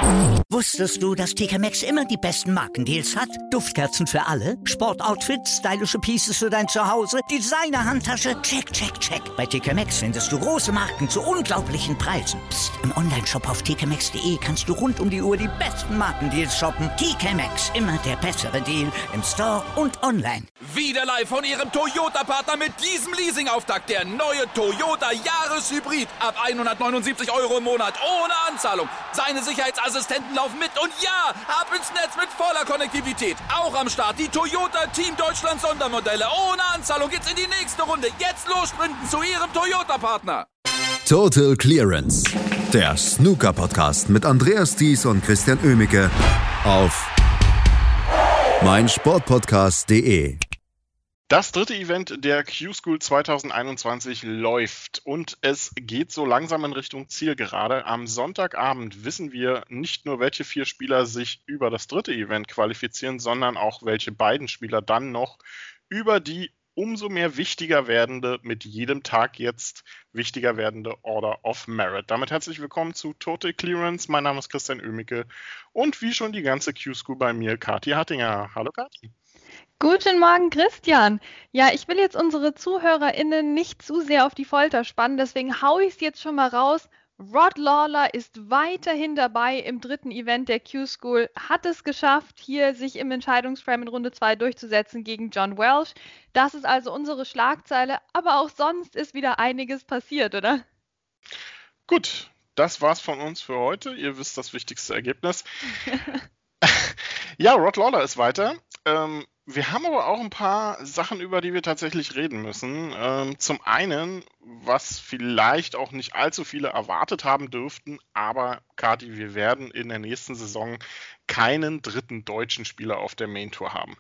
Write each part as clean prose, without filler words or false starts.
Wusstest du, dass TK Maxx immer die besten Markendeals hat? Duftkerzen für alle, Sportoutfits, stylische Pieces für dein Zuhause, Designer-Handtasche, check, check, check. Bei TK Maxx findest du große Marken zu unglaublichen Preisen. Psst. Im Onlineshop auf tkmaxx.de kannst du rund um die Uhr die besten Markendeals shoppen. TK Maxx, immer der bessere Deal im Store und online. Wieder live von Ihrem Toyota-Partner mit diesem Leasing-Auftakt. Der neue Toyota Jahreshybrid. Ab 179 € im Monat. Ohne Anzahlung. Seine Sicherheitsassistenten laufen mit. Und ja, ab ins Netz mit voller Konnektivität. Auch am Start die Toyota Team Deutschland Sondermodelle. Ohne Anzahlung geht's in die nächste Runde. Jetzt los sprinten zu Ihrem Toyota-Partner. Total Clearance. Der Snooker-Podcast mit Andreas Thies und Christian Oemicke auf meinsportpodcast.de. Das dritte Event der Q-School 2021 läuft und es geht so langsam in Richtung Zielgerade. Am Sonntagabend wissen wir nicht nur, welche 4 Spieler sich über das dritte Event qualifizieren, sondern auch, welche beiden Spieler dann noch über die umso mehr wichtiger werdende, mit jedem Tag jetzt wichtiger werdende Order of Merit. Damit herzlich willkommen zu Total Clearance. Mein Name ist Christian Oemicke und wie schon die ganze Q-School bei mir, Kathi Hattinger. Hallo Kathi. Guten Morgen, Christian. Ja, ich will jetzt unsere ZuhörerInnen nicht zu sehr auf die Folter spannen, deswegen haue ich es jetzt schon mal raus. Rod Lawler ist weiterhin dabei im dritten Event der Q-School, hat es geschafft, hier sich im Entscheidungsframe in Runde 2 durchzusetzen gegen John Welsh. Das ist also unsere Schlagzeile, aber auch sonst ist wieder einiges passiert, oder? Gut, das war's von uns für heute. Ihr wisst das wichtigste Ergebnis. Ja, Rod Lawler ist weiter. Wir haben aber auch ein paar Sachen, über die wir tatsächlich reden müssen. Zum einen, was vielleicht auch nicht allzu viele erwartet haben dürften, aber Kathi, wir werden in der nächsten Saison keinen dritten deutschen Spieler auf der Main Tour haben.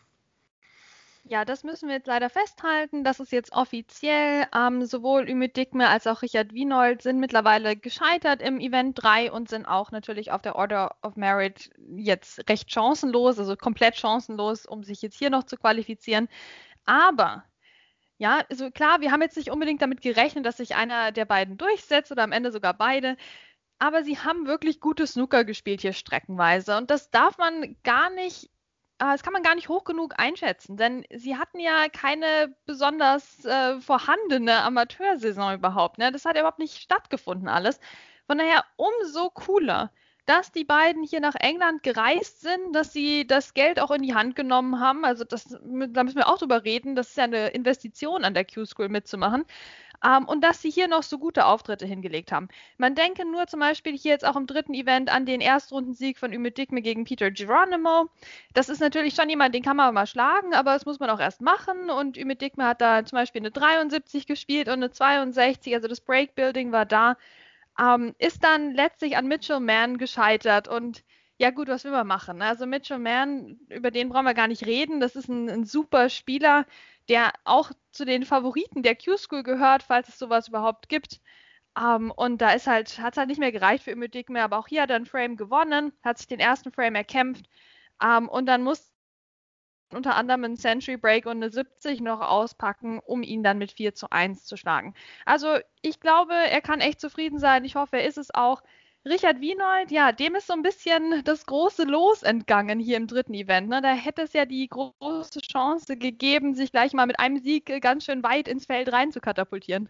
Ja, das müssen wir jetzt leider festhalten. Das ist jetzt offiziell. Sowohl Ümit Dikme als auch Richard Wienold sind mittlerweile gescheitert im Event 3 und sind auch natürlich auf der Order of Merit jetzt recht chancenlos, also komplett chancenlos, um sich jetzt hier noch zu qualifizieren. Aber ja, also klar, wir haben jetzt nicht unbedingt damit gerechnet, dass sich einer der beiden durchsetzt oder am Ende sogar beide. Aber sie haben wirklich gute Snooker gespielt hier streckenweise. Und das darf man gar nicht. Das kann man gar nicht hoch genug einschätzen, denn sie hatten ja keine besonders vorhandene Amateursaison überhaupt. Ne? Das hat ja überhaupt nicht stattgefunden alles. Von daher umso cooler, dass die beiden hier nach England gereist sind, dass sie das Geld auch in die Hand genommen haben. Also da müssen wir auch drüber reden. Das ist ja eine Investition, an der Q-School mitzumachen. Und dass sie hier noch so gute Auftritte hingelegt haben. Man denke nur zum Beispiel hier jetzt auch im dritten Event an den Erstrundensieg von Ümit Dikme gegen Peter Geronimo. Das ist natürlich schon jemand, den kann man mal schlagen, aber das muss man auch erst machen. Und Ümit Dikme hat da zum Beispiel eine 73 gespielt und eine 62, also das Breakbuilding war da. Ist dann letztlich an Mitchell Mann gescheitert und ja gut, was will man machen? Also Mitchell Mann, über den brauchen wir gar nicht reden. Das ist ein super Spieler, der auch zu den Favoriten der Q-School gehört, falls es sowas überhaupt gibt. Und da hat es halt nicht mehr gereicht für Ümit Dikme, aber auch hier hat er einen Frame gewonnen, hat sich den ersten Frame erkämpft. Und dann muss unter anderem einen Century Break und eine 70 noch auspacken, um ihn dann mit 4:1 zu schlagen. Also ich glaube, er kann echt zufrieden sein. Ich hoffe, er ist es auch. Richard Wienold, ja, dem ist so ein bisschen das große Los entgangen hier im dritten Event. Ne? Da hätte es ja die große Chance gegeben, sich gleich mal mit einem Sieg ganz schön weit ins Feld rein zu katapultieren.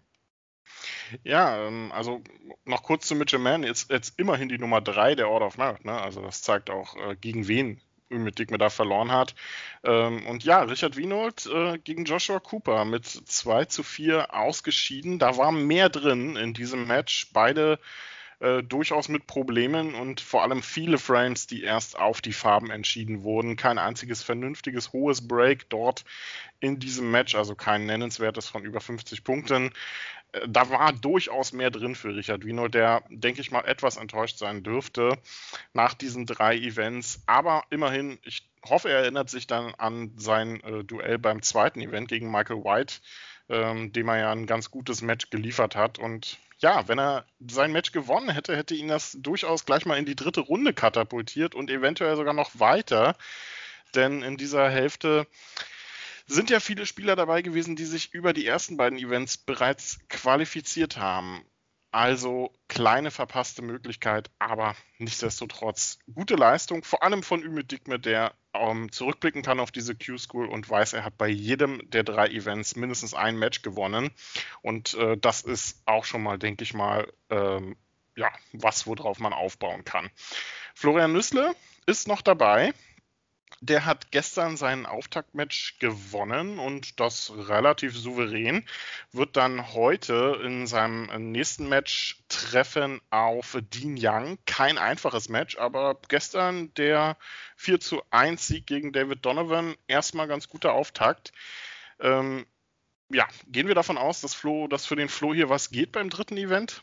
Ja, also noch kurz zu Mitchell Mann, jetzt immerhin die Nummer 3 der Order of Merit. Ne? Also das zeigt auch, gegen wen Ümit Dikme da verloren hat. Und ja, Richard Wienold gegen Joshua Cooper mit 2:4 ausgeschieden. Da war mehr drin in diesem Match. Beide durchaus mit Problemen und vor allem viele Frames, die erst auf die Farben entschieden wurden. Kein einziges vernünftiges hohes Break dort in diesem Match, also kein nennenswertes von über 50 Punkten. Da war durchaus mehr drin für Richard Wienold, der, denke ich mal, etwas enttäuscht sein dürfte nach diesen 3 Events. Aber immerhin, ich hoffe, er erinnert sich dann an sein Duell beim zweiten Event gegen Michael White, dem er ja ein ganz gutes Match geliefert hat. Und ja, wenn er sein Match gewonnen hätte, hätte ihn das durchaus gleich mal in die dritte Runde katapultiert und eventuell sogar noch weiter. Denn in dieser Hälfte sind ja viele Spieler dabei gewesen, die sich über die ersten beiden Events bereits qualifiziert haben. Also kleine verpasste Möglichkeit, aber nichtsdestotrotz gute Leistung, vor allem von Ümit Dikme, der zurückblicken kann auf diese Q-School und weiß, er hat bei jedem der 3 Events mindestens ein Match gewonnen. Und das ist auch schon mal, denke ich mal, worauf man aufbauen kann. Florian Nüssle ist noch dabei. Der hat gestern sein Auftaktmatch gewonnen und das relativ souverän, wird dann heute in seinem nächsten Match treffen auf Dean Young. Kein einfaches Match, aber gestern der 4:1 Sieg gegen David Donovan, erstmal ganz guter Auftakt. Gehen wir davon aus, dass für den Flo hier was geht beim dritten Event?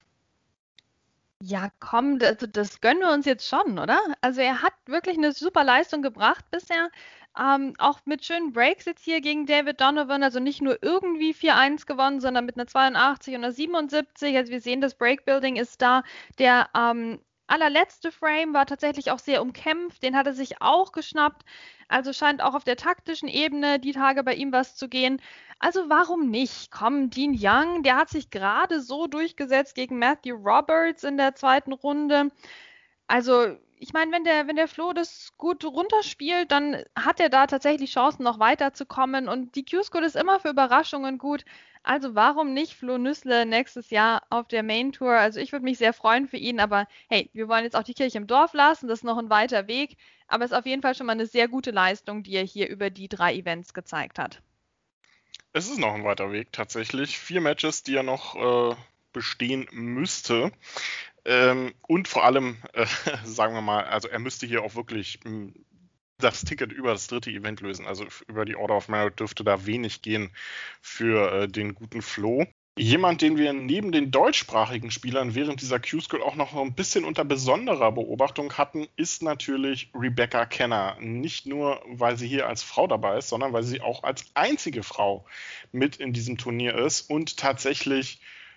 Ja, komm, das gönnen wir uns jetzt schon, oder? Also er hat wirklich eine super Leistung gebracht bisher. Auch mit schönen Breaks jetzt hier gegen David Donovan, also nicht nur irgendwie 4:1 gewonnen, sondern mit einer 82 und einer 77. Also wir sehen, das Breakbuilding ist da. Der allerletzte Frame war tatsächlich auch sehr umkämpft, den hat er sich auch geschnappt. Also scheint auch auf der taktischen Ebene die Tage bei ihm was zu gehen. Also warum nicht? Komm, Dean Young, der hat sich gerade so durchgesetzt gegen Matthew Roberts in der 2. Runde. Also ich meine, wenn der Flo das gut runterspielt, dann hat er da tatsächlich Chancen, noch weiterzukommen. Und die Q-School ist immer für Überraschungen gut. Also warum nicht Flo Nüssle nächstes Jahr auf der Main Tour? Also ich würde mich sehr freuen für ihn, aber hey, wir wollen jetzt auch die Kirche im Dorf lassen, das ist noch ein weiter Weg, aber es ist auf jeden Fall schon mal eine sehr gute Leistung, die er hier über die 3 Events gezeigt hat. Es ist noch ein weiter Weg tatsächlich. 4 Matches, die er noch bestehen müsste. Und vor allem, sagen wir mal, also er müsste hier auch wirklich das Ticket über das dritte Event lösen. Also über die Order of Merit dürfte da wenig gehen für den guten Flo. Jemand, den wir neben den deutschsprachigen Spielern während dieser Q-School auch noch ein bisschen unter besonderer Beobachtung hatten, ist natürlich Rebecca Kenner. Nicht nur, weil sie hier als Frau dabei ist, sondern weil sie auch als einzige Frau mit in diesem Turnier ist und tatsächlich,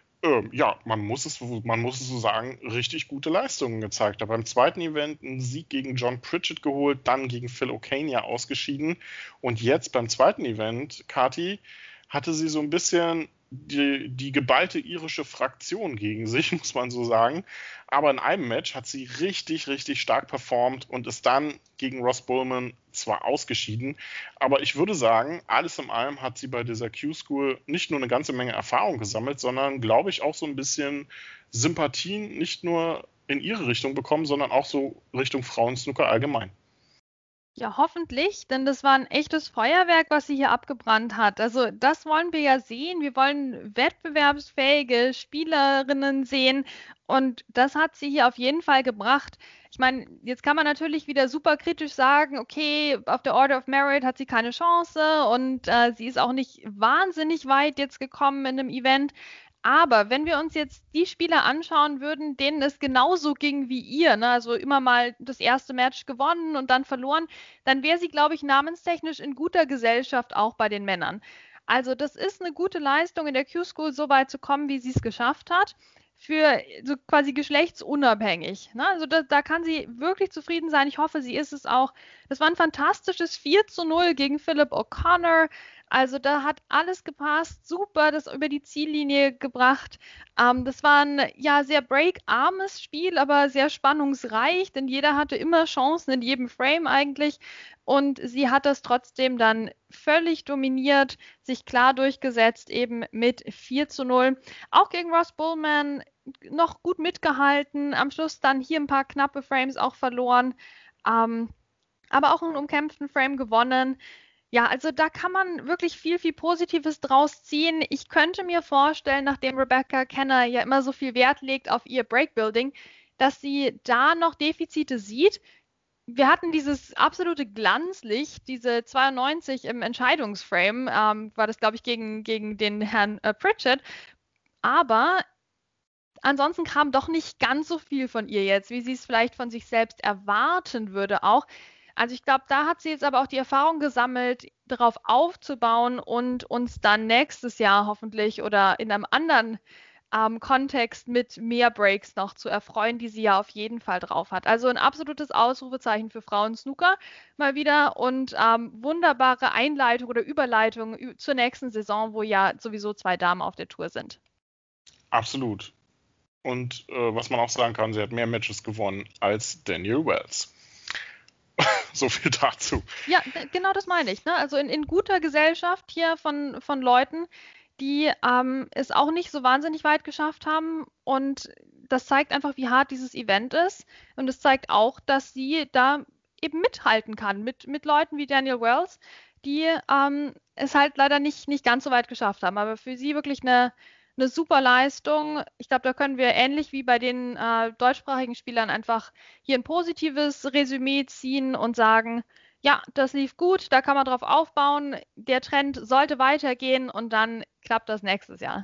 man muss es so sagen, richtig gute Leistungen gezeigt hat. Beim zweiten Event einen Sieg gegen John Pritchett geholt, dann gegen Phil Ocaña ausgeschieden und jetzt beim zweiten Event, Kati, hatte sie so ein bisschen die geballte irische Fraktion gegen sich, muss man so sagen. Aber in einem Match hat sie richtig, richtig stark performt und ist dann gegen Ross Bowman zwar ausgeschieden, aber ich würde sagen, alles in allem hat sie bei dieser Q-School nicht nur eine ganze Menge Erfahrung gesammelt, sondern, glaube ich, auch so ein bisschen Sympathien nicht nur in ihre Richtung bekommen, sondern auch so Richtung Frauensnooker allgemein. Ja, hoffentlich, denn das war ein echtes Feuerwerk, was sie hier abgebrannt hat. Also das wollen wir ja sehen. Wir wollen wettbewerbsfähige Spielerinnen sehen und das hat sie hier auf jeden Fall gebracht. Ich meine, jetzt kann man natürlich wieder super kritisch sagen, okay, auf der Order of Merit hat sie keine Chance und sie ist auch nicht wahnsinnig weit jetzt gekommen in einem Event. Aber wenn wir uns jetzt die Spieler anschauen würden, denen es genauso ging wie ihr, ne, also immer mal das erste Match gewonnen und dann verloren, dann wäre sie, glaube ich, namenstechnisch in guter Gesellschaft auch bei den Männern. Also das ist eine gute Leistung, in der Q-School so weit zu kommen, wie sie es geschafft hat, für so quasi geschlechtsunabhängig. Ne? Also da kann sie wirklich zufrieden sein. Ich hoffe, sie ist es auch. Das war ein fantastisches 4:0 gegen Philip O'Connor. Also da hat alles gepasst, super, das über die Ziellinie gebracht. Das war ein sehr breakarmes Spiel, aber sehr spannungsreich, denn jeder hatte immer Chancen in jedem Frame eigentlich. Und sie hat das trotzdem dann völlig dominiert, sich klar durchgesetzt, eben mit 4:0. Auch gegen Ross Bowman noch gut mitgehalten, am Schluss dann hier ein paar knappe Frames auch verloren, aber auch einen umkämpften Frame gewonnen. Ja, also da kann man wirklich viel, viel Positives draus ziehen. Ich könnte mir vorstellen, nachdem Rebecca Kenner ja immer so viel Wert legt auf ihr Breakbuilding, dass sie da noch Defizite sieht. Wir hatten dieses absolute Glanzlicht, diese 92 im Entscheidungsframe, war das, glaube ich, gegen den Herrn Pritchett. Aber ansonsten kam doch nicht ganz so viel von ihr jetzt, wie sie es vielleicht von sich selbst erwarten würde auch. Also ich glaube, da hat sie jetzt aber auch die Erfahrung gesammelt, darauf aufzubauen und uns dann nächstes Jahr hoffentlich oder in einem anderen Kontext mit mehr Breaks noch zu erfreuen, die sie ja auf jeden Fall drauf hat. Also ein absolutes Ausrufezeichen für Frauen-Snooker mal wieder und wunderbare Einleitung oder Überleitung zur nächsten Saison, wo ja sowieso 2 Damen auf der Tour sind. Absolut. Und was man auch sagen kann, sie hat mehr Matches gewonnen als Danielle Wells. So viel dazu. Ja, genau das meine ich. Ne? Also in guter Gesellschaft hier von Leuten, die es auch nicht so wahnsinnig weit geschafft haben. Und das zeigt einfach, wie hart dieses Event ist. Und es zeigt auch, dass sie da eben mithalten kann mit Leuten wie Danielle Wells, die es halt leider nicht ganz so weit geschafft haben. Aber für sie wirklich eine super Leistung. Ich glaube, da können wir ähnlich wie bei den deutschsprachigen Spielern einfach hier ein positives Resümee ziehen und sagen, ja, das lief gut, da kann man drauf aufbauen, der Trend sollte weitergehen und dann klappt das nächstes Jahr.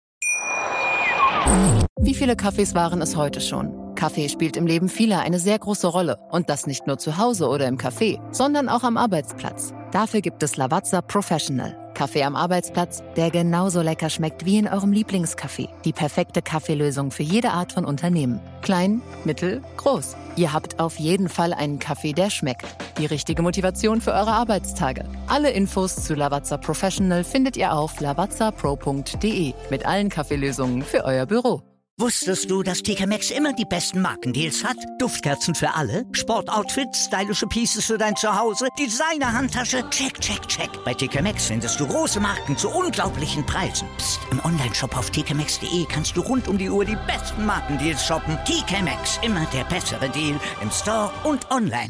Wie viele Kaffees waren es heute schon? Kaffee spielt im Leben vieler eine sehr große Rolle. Und das nicht nur zu Hause oder im Café, sondern auch am Arbeitsplatz. Dafür gibt es Lavazza Professional. Kaffee am Arbeitsplatz, der genauso lecker schmeckt wie in eurem Lieblingscafé. Die perfekte Kaffeelösung für jede Art von Unternehmen. Klein, mittel, groß. Ihr habt auf jeden Fall einen Kaffee, der schmeckt. Die richtige Motivation für eure Arbeitstage. Alle Infos zu Lavazza Professional findet ihr auf lavazzapro.de mit allen Kaffeelösungen für euer Büro. Wusstest du, dass TK Maxx immer die besten Markendeals hat? Duftkerzen für alle, Sportoutfits, stylische Pieces für dein Zuhause, Designer-Handtasche, check, check, check. Bei TK Maxx findest du große Marken zu unglaublichen Preisen. Psst. Im Onlineshop auf tkmaxx.de kannst du rund um die Uhr die besten Markendeals shoppen. TK Maxx, immer der bessere Deal im Store und online.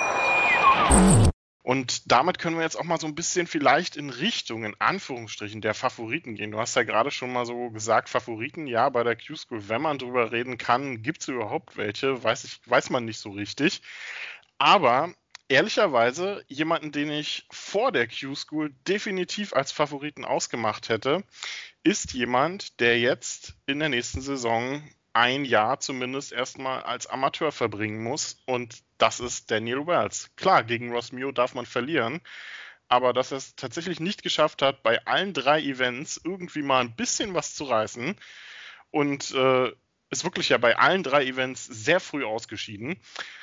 Und damit können wir jetzt auch mal so ein bisschen vielleicht in Richtung, in Anführungsstrichen, der Favoriten gehen. Du hast ja gerade schon mal so gesagt, Favoriten, ja, bei der Q-School, wenn man drüber reden kann, gibt es überhaupt welche, weiß man nicht so richtig. Aber ehrlicherweise, jemanden, den ich vor der Q-School definitiv als Favoriten ausgemacht hätte, ist jemand, der jetzt in der nächsten Saison ein Jahr zumindest erstmal als Amateur verbringen muss, und das ist Danielle Wells. Klar, gegen Ross Mio darf man verlieren, aber dass er es tatsächlich nicht geschafft hat, bei allen 3 Events irgendwie mal ein bisschen was zu reißen und ist wirklich ja bei allen 3 Events sehr früh ausgeschieden.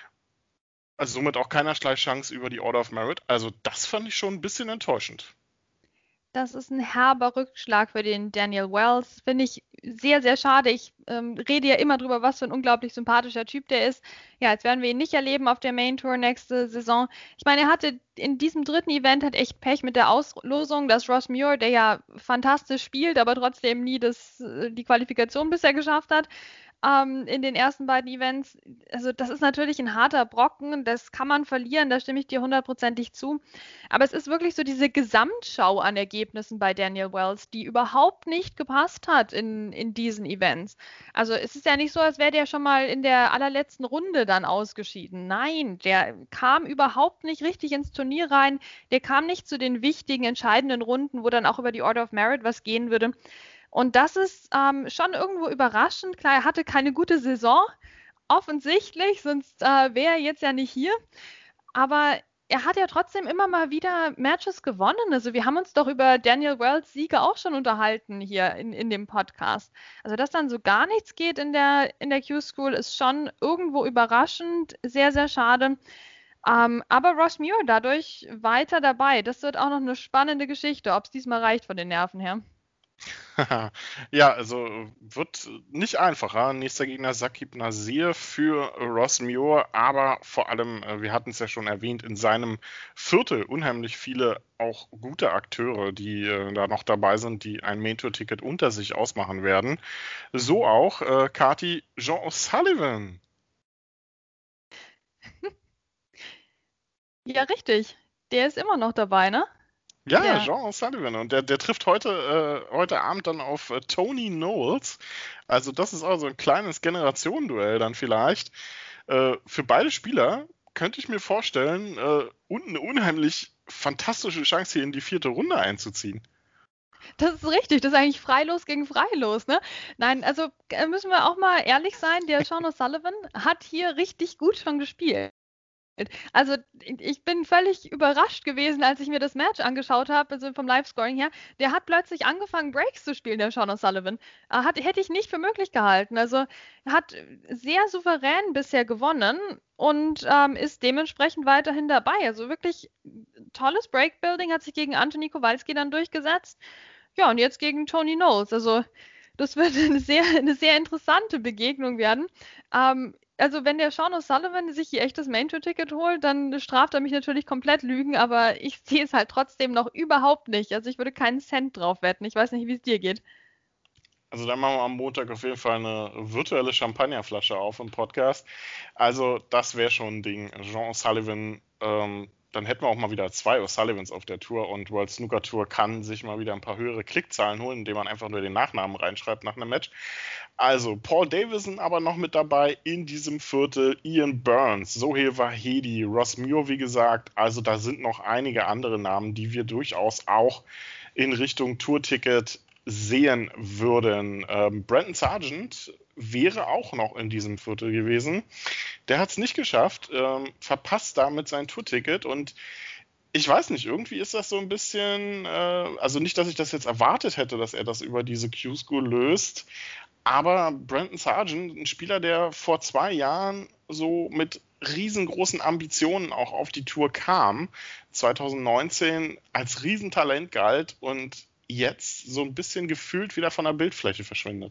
Also somit auch keinerlei Chance über die Order of Merit. Also das fand ich schon ein bisschen enttäuschend. Das ist ein herber Rückschlag für den Danielle Wells. Finde ich sehr, sehr schade. Ich rede ja immer drüber, was für ein unglaublich sympathischer Typ der ist. Ja, jetzt werden wir ihn nicht erleben auf der Main Tour nächste Saison. Ich meine, er hatte in diesem 3. Event halt echt Pech mit der Auslosung, dass Ross Muir, der ja fantastisch spielt, aber trotzdem nie die Qualifikation bisher geschafft hat, in den ersten beiden Events. Also das ist natürlich ein harter Brocken, das kann man verlieren, da stimme ich dir 100%ig zu. Aber es ist wirklich so diese Gesamtschau an Ergebnissen bei Danielle Wells, die überhaupt nicht gepasst hat in diesen Events. Also es ist ja nicht so, als wäre der schon mal in der allerletzten Runde dann ausgeschieden. Nein, der kam überhaupt nicht richtig ins Turnier rein, der kam nicht zu den wichtigen, entscheidenden Runden, wo dann auch über die Order of Merit was gehen würde. Und das ist schon irgendwo überraschend. Klar, er hatte keine gute Saison, offensichtlich, sonst wäre er jetzt ja nicht hier. Aber er hat ja trotzdem immer mal wieder Matches gewonnen. Also wir haben uns doch über Danielle Wells Siege auch schon unterhalten hier in dem Podcast. Also dass dann so gar nichts geht in der Q-School ist schon irgendwo überraschend, sehr, sehr schade. Aber Ross Muir dadurch weiter dabei. Das wird auch noch eine spannende Geschichte, ob es diesmal reicht von den Nerven her. Ja, also wird nicht einfacher. Nächster Gegner Saqib Nazir für Ross Muir, aber vor allem, wir hatten es ja schon erwähnt, in seinem Viertel unheimlich viele auch gute Akteure, die da noch dabei sind, die ein Main-Tour-Ticket unter sich ausmachen werden. So auch Kati Jean O'Sullivan. Ja, richtig. Der ist immer noch dabei, ne? Ja, Jean O'Sullivan. Und der trifft heute Abend dann auf Tony Knowles. Also das ist auch so ein kleines Generationenduell dann vielleicht. Für beide Spieler könnte ich mir vorstellen, und eine unheimlich fantastische Chance hier in die 4. Runde einzuziehen. Das ist richtig, das ist eigentlich Freilos gegen Freilos, ne? Nein, also müssen wir auch mal ehrlich sein, der Sean O'Sullivan hat hier richtig gut schon gespielt. Also ich bin völlig überrascht gewesen, als ich mir das Match angeschaut habe, also vom Live-Scoring her. Der hat plötzlich angefangen, Breaks zu spielen, der Sean O'Sullivan. Hätte ich nicht für möglich gehalten. Also er hat sehr souverän bisher gewonnen und ist dementsprechend weiterhin dabei. Also wirklich tolles Breakbuilding, hat sich gegen Anthony Kowalski dann durchgesetzt. Ja, und jetzt gegen Tony Knowles. Also Das wird eine sehr interessante Begegnung werden. Also wenn der Sean O'Sullivan sich hier echt das Main-Tour-Ticket holt, dann straft er mich natürlich komplett Lügen, aber ich sehe es halt trotzdem noch überhaupt nicht. Also ich würde keinen Cent drauf wetten. Ich weiß nicht, wie es dir geht. Also dann machen wir am Montag auf jeden Fall eine virtuelle Champagnerflasche auf im Podcast. Also das wäre schon ein Ding. Sean O'Sullivan, dann hätten wir auch mal wieder 2 O'Sullivans auf der Tour und World Snooker Tour kann sich mal wieder ein paar höhere Klickzahlen holen, indem man einfach nur den Nachnamen reinschreibt nach einem Match. Also Paul Davison aber noch mit dabei in diesem Viertel, Ian Burns, Sohail Vahedi, Ross Muir, wie gesagt. Also da sind noch einige andere Namen, die wir durchaus auch in Richtung Tourticket sehen würden. Brandon Sargent wäre auch noch in diesem Viertel gewesen. Der hat es nicht geschafft, verpasst damit sein Tourticket und ich weiß nicht, irgendwie ist das so ein bisschen, also nicht, dass ich das jetzt erwartet hätte, dass er das über diese Q-School löst, aber Brandon Sargent, ein Spieler, der vor 2 Jahren so mit riesengroßen Ambitionen auch auf die Tour kam, 2019 als Riesentalent galt und jetzt so ein bisschen gefühlt wieder von der Bildfläche verschwindet.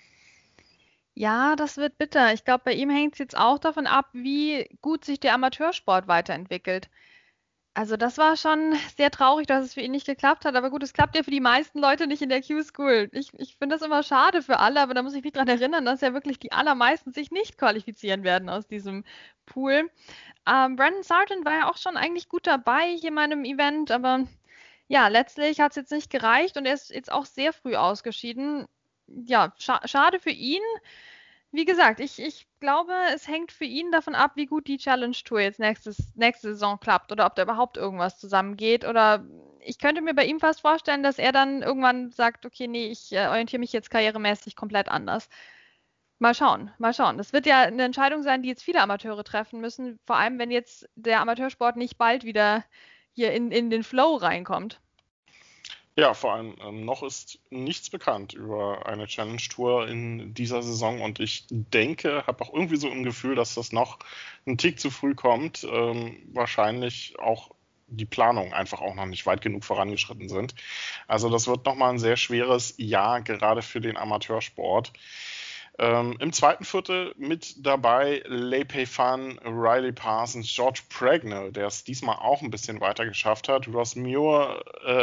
Ja, das wird bitter. Ich glaube, bei ihm hängt es jetzt auch davon ab, wie gut sich der Amateursport weiterentwickelt. Also das war schon sehr traurig, dass es für ihn nicht geklappt hat. Aber gut, es klappt ja für die meisten Leute nicht in der Q-School. Ich finde das immer schade für alle, aber da muss ich mich daran erinnern, dass ja wirklich die allermeisten sich nicht qualifizieren werden aus diesem Pool. Brandon Sargent war ja auch schon eigentlich gut dabei hier in meinem Event, aber ja, letztlich hat es jetzt nicht gereicht und er ist jetzt auch sehr früh ausgeschieden. Ja, schade für ihn. Wie gesagt, ich glaube, es hängt für ihn davon ab, wie gut die Challenge Tour jetzt nächste Saison klappt oder ob da überhaupt irgendwas zusammengeht. Oder ich könnte mir bei ihm fast vorstellen, dass er dann irgendwann sagt, okay, nee, ich orientiere mich jetzt karrieremäßig komplett anders. Mal schauen, mal schauen. Das wird ja eine Entscheidung sein, die jetzt viele Amateure treffen müssen, vor allem wenn jetzt der Amateursport nicht bald wieder hier in den Flow reinkommt. Ja, vor allem noch ist nichts bekannt über eine Challenge-Tour in dieser Saison und ich denke, habe auch irgendwie so ein Gefühl, dass das noch einen Tick zu früh kommt. Wahrscheinlich auch die Planungen einfach auch noch nicht weit genug vorangeschritten sind. Also das wird nochmal ein sehr schweres Jahr, gerade für den Amateursport. Im zweiten Viertel mit dabei Lei Pei Fan, Riley Parsons, George Pragnell, der es diesmal auch ein bisschen weiter geschafft hat. Ross Muir,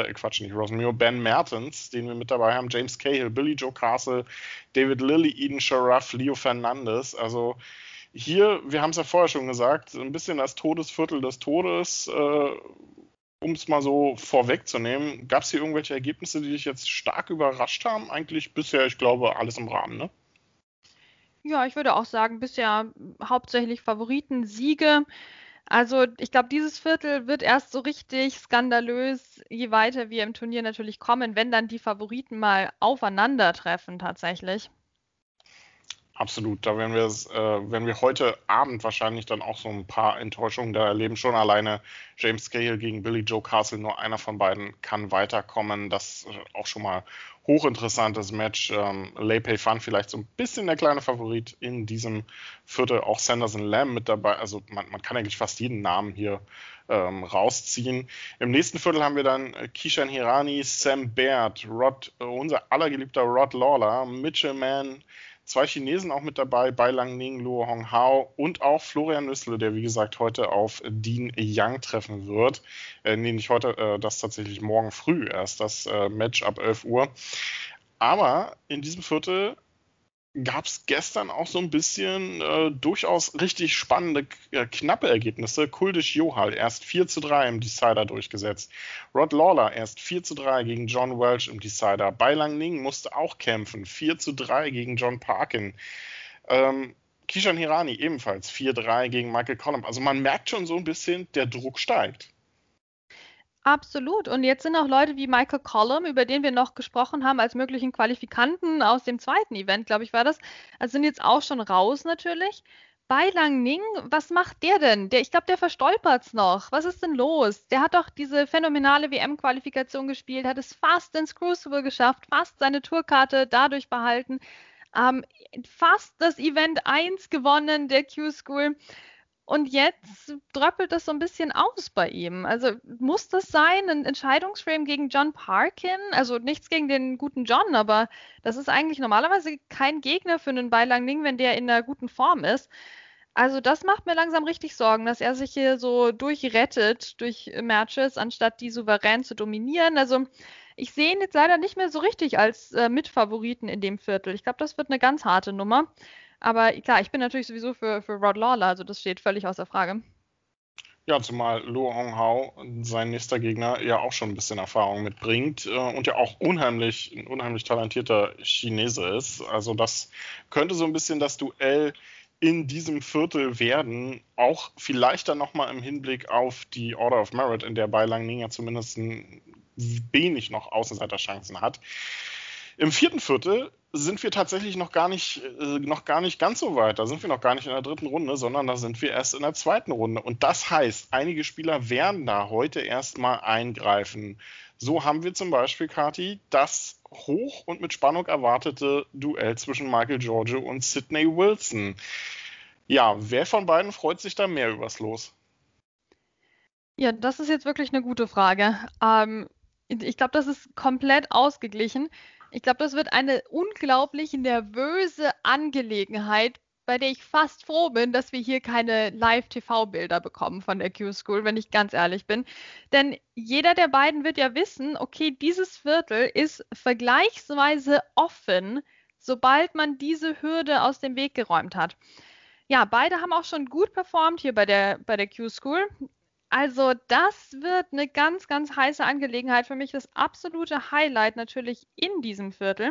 Ben Mertens, den wir mit dabei haben, James Cahill, Billy Joe Castle, David Lilly, Eden Sharaf, Leo Fernandes. Also hier, wir haben es ja vorher schon gesagt, ein bisschen das Todesviertel des Todes. Um es mal so vorwegzunehmen, gab es hier irgendwelche Ergebnisse, die dich jetzt stark überrascht haben? Eigentlich bisher, ich glaube, alles im Rahmen, ne? Ja, ich würde auch sagen, bisher hauptsächlich Favoriten-Siege. Also ich glaube, dieses Viertel wird erst so richtig skandalös, je weiter wir im Turnier natürlich kommen, wenn dann die Favoriten mal aufeinandertreffen tatsächlich. Absolut, da werden wir heute Abend wahrscheinlich dann auch so ein paar Enttäuschungen da erleben. Schon alleine James Cahill gegen Billy Joe Castle, nur einer von beiden kann weiterkommen. Das ist auch schon mal hochinteressantes Match. Lei Pei Fan vielleicht so ein bisschen der kleine Favorit in diesem Viertel. Auch Sanderson Lamb mit dabei. Also man kann eigentlich fast jeden Namen hier rausziehen. Im nächsten Viertel haben wir dann Kishan Hirani, Sam Baird, unser allergeliebter Rod Lawler, Mitchell Mann, 2 Chinesen auch mit dabei, Bai Lang Ning, Luo Hong Hao und auch Florian Nüssle, der wie gesagt heute auf Dean Young treffen wird. Nicht heute, das tatsächlich morgen früh erst, das Match ab 11 Uhr. Aber in diesem Viertel gab es gestern auch so ein bisschen durchaus richtig spannende, knappe Ergebnisse. Kuldish Johal erst 4:3 im Decider durchgesetzt. Rod Lawler erst 4:3 gegen John Welch im Decider. Bai Lang Ning musste auch kämpfen. 4:3 gegen John Parkin. Kishan Hirani ebenfalls 4:3 gegen Michael Collum. Also man merkt schon so ein bisschen, der Druck steigt. Absolut. Und jetzt sind auch Leute wie Michael Collum, über den wir noch gesprochen haben, als möglichen Qualifikanten aus dem zweiten Event, glaube ich, war das. Also sind jetzt auch schon raus natürlich. Bai Lang Ning, was macht der denn? Ich glaube, der verstolpert's noch. Was ist denn los? Der hat doch diese phänomenale WM-Qualifikation gespielt, hat es fast ins Crucible geschafft, fast seine Tourkarte dadurch behalten, fast das Event 1 gewonnen der Q-School. Und jetzt dröppelt das so ein bisschen aus bei ihm. Also muss das sein, ein Entscheidungsframe gegen John Parkin? Also nichts gegen den guten John, aber das ist eigentlich normalerweise kein Gegner für einen Bai Langning, wenn der in einer guten Form ist. Also das macht mir langsam richtig Sorgen, dass er sich hier so durchrettet durch Matches, anstatt die souverän zu dominieren. Also ich sehe ihn jetzt leider nicht mehr so richtig als Mitfavoriten in dem Viertel. Ich glaube, das wird eine ganz harte Nummer. Aber klar, ich bin natürlich sowieso für Rod Lawler, also das steht völlig außer Frage. Ja, zumal Luo Honghao, sein nächster Gegner, ja auch schon ein bisschen Erfahrung mitbringt und ja auch ein unheimlich talentierter Chinese ist. Also das könnte so ein bisschen das Duell in diesem Viertel werden, auch vielleicht dann nochmal im Hinblick auf die Order of Merit, in der Bai Langning ja zumindest ein wenig noch Außenseiterchancen hat. Im vierten Viertel sind wir tatsächlich noch gar nicht ganz so weit. Da sind wir noch gar nicht in der dritten Runde, sondern da sind wir erst in der zweiten Runde. Und das heißt, einige Spieler werden da heute erstmal eingreifen. So haben wir zum Beispiel, Kathi, das hoch und mit Spannung erwartete Duell zwischen Michael Giorgio und Sidney Wilson. Ja, wer von beiden freut sich da mehr übers Los? Ja, das ist jetzt wirklich eine gute Frage. Ich glaube, das ist komplett ausgeglichen. Ich glaube, das wird eine unglaublich nervöse Angelegenheit, bei der ich fast froh bin, dass wir hier keine Live-TV-Bilder bekommen von der Q-School, wenn ich ganz ehrlich bin. Denn jeder der beiden wird ja wissen, okay, dieses Viertel ist vergleichsweise offen, sobald man diese Hürde aus dem Weg geräumt hat. Ja, beide haben auch schon gut performt hier bei der Q-School. Also das wird eine ganz, ganz heiße Angelegenheit. Für mich das absolute Highlight natürlich in diesem Viertel.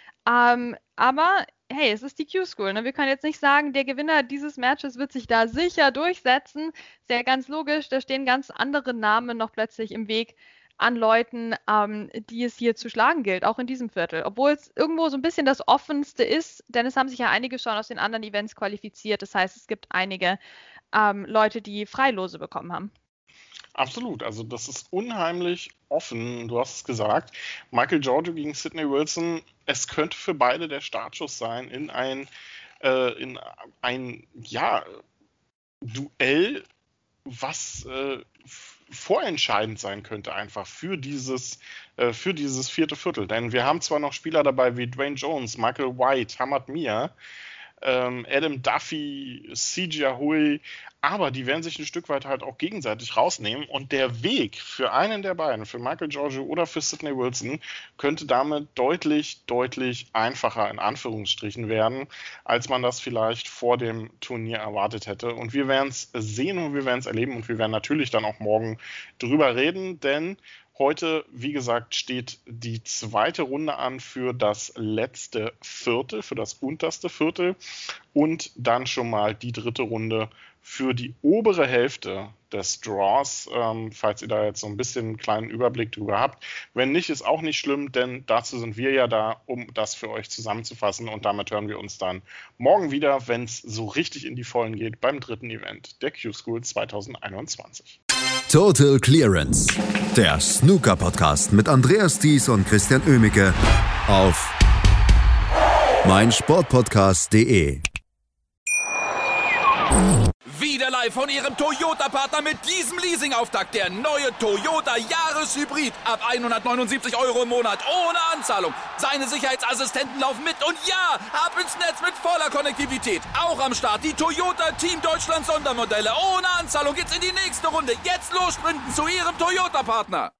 Aber hey, es ist die Q-School. Ne? Wir können jetzt nicht sagen, der Gewinner dieses Matches wird sich da sicher durchsetzen. Ist ja ganz logisch, da stehen ganz andere Namen noch plötzlich im Weg an Leuten, die es hier zu schlagen gilt, auch in diesem Viertel. Obwohl es irgendwo so ein bisschen das Offenste ist, denn es haben sich ja einige schon aus den anderen Events qualifiziert. Das heißt, es gibt einige Leute, die Freilose bekommen haben. Absolut, also das ist unheimlich offen, du hast es gesagt. Michael Giorgio gegen Sidney Wilson, es könnte für beide der Startschuss sein in ein Duell, was vorentscheidend sein könnte einfach für dieses vierte Viertel. Denn wir haben zwar noch Spieler dabei wie Dwayne Jones, Michael White, Hamad Mia, Adam Duffy, CJ Hui, aber die werden sich ein Stück weit halt auch gegenseitig rausnehmen und der Weg für einen der beiden, für Michael Giorgio oder für Sidney Wilson, könnte damit deutlich, deutlich einfacher in Anführungsstrichen werden, als man das vielleicht vor dem Turnier erwartet hätte. Und wir werden es sehen und wir werden es erleben und wir werden natürlich dann auch morgen drüber reden, denn heute, wie gesagt, steht die zweite Runde an für das letzte Viertel, für das unterste Viertel und dann schon mal die dritte Runde für die obere Hälfte des Draws, falls ihr da jetzt so ein bisschen einen kleinen Überblick drüber habt. Wenn nicht, ist auch nicht schlimm, denn dazu sind wir ja da, um das für euch zusammenzufassen und damit hören wir uns dann morgen wieder, wenn es so richtig in die Vollen geht beim dritten Event der Q-School 2021. Total Clearance, der Snooker-Podcast mit Andreas Thies und Christian Oemicke auf meinsportpodcast.de. Wieder live von Ihrem Toyota-Partner mit diesem Leasing-Auftakt. Der neue Toyota Jahreshybrid. Ab 179 € im Monat. Ohne Anzahlung. Seine Sicherheitsassistenten laufen mit. Und ja, ab ins Netz mit voller Konnektivität. Auch am Start die Toyota Team Deutschland Sondermodelle. Ohne Anzahlung geht's in die nächste Runde. Jetzt los sprinten zu Ihrem Toyota-Partner.